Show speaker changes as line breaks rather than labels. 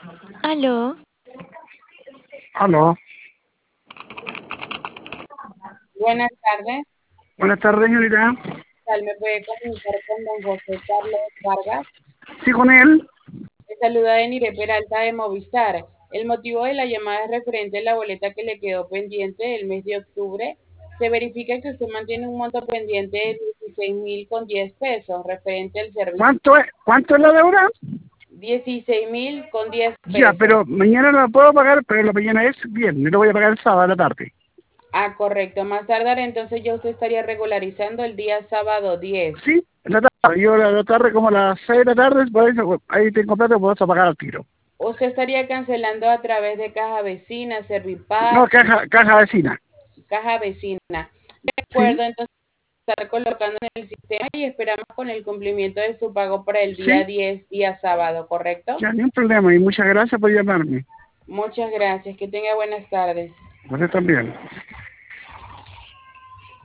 Aló,
Aló,
Buenas tardes.
buenas tardes, señorita.
Tal ¿Me puede comunicar con don José Carlos Vargas?
Sí, con él.
Le saluda Denire Peralta de Movistar. El motivo de la llamada es referente a la boleta que le quedó pendiente el mes de octubre. Se verifica que usted mantiene un monto pendiente de 16.010 pesos referente al servicio.
¿Cuánto es la deuda?
16.010
Ya,
pesos.
pero mañana la puedo pagar, pero la mañana es viernes, lo voy a pagar el sábado a la tarde.
Ah, correcto. Más tardar entonces ya usted estaría regularizando el día sábado 10.
Sí, en la tarde. Yo a la tarde, como a las 6 de la tarde, por eso, ahí tengo plata, puedo pagar al tiro.
Usted estaría cancelando a través de Caja Vecina,
No,
Servipar,
caja vecina.
Caja Vecina. De
Sí,
acuerdo, entonces estar colocando en el sistema y esperamos con el cumplimiento de su pago para el día
sí,
10, día sábado, ¿correcto?
ya, ni un problema. Y muchas gracias por llamarme.
Muchas gracias. Que tenga buenas tardes.
Usted también.